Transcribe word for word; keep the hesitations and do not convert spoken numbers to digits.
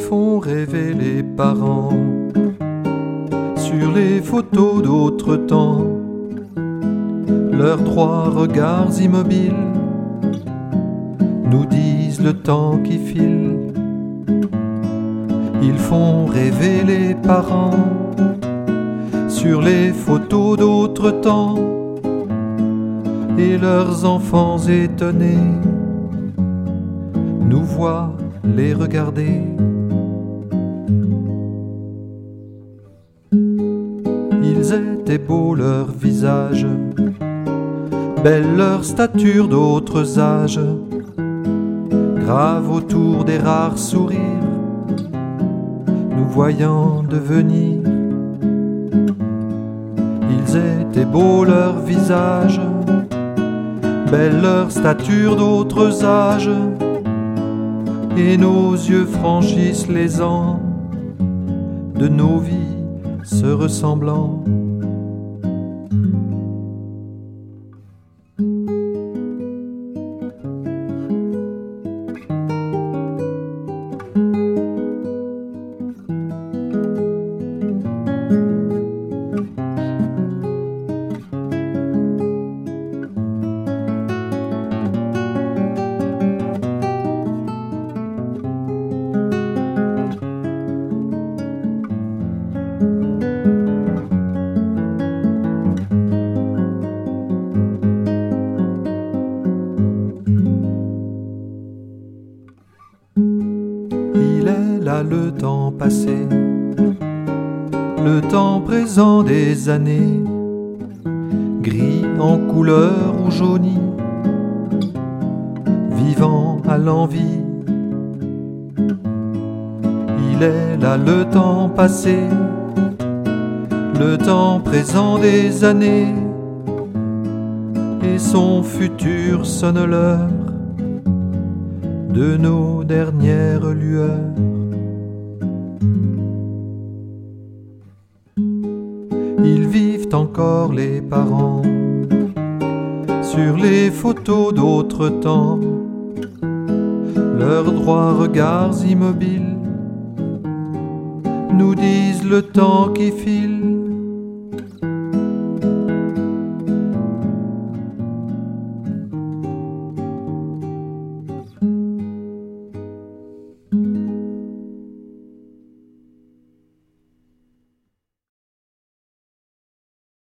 font rêver les parents sur les photos d'autres temps. Leurs trois regards immobiles nous disent le temps qui file. Ils font rêver les parents sur les photos d'autres temps, et leurs enfants étonnés nous voient les regarder. Ils étaient beaux leurs visages, belle leur stature d'autres âges, grave autour des rares sourires, nous voyant devenir. Ils étaient beaux leurs visages, belle leur stature d'autres âges, et nos yeux franchissent les ans de nos vies se ressemblant. Le temps passé, le temps présent des années, gris en couleur ou jauni, vivant à l'envie. Il est là le temps passé, le temps présent des années, et son futur sonne l'heure de nos dernières lueurs. Ils vivent encore les parents sur les photos d'autres temps, leurs droits regards immobiles nous disent le temps qui file.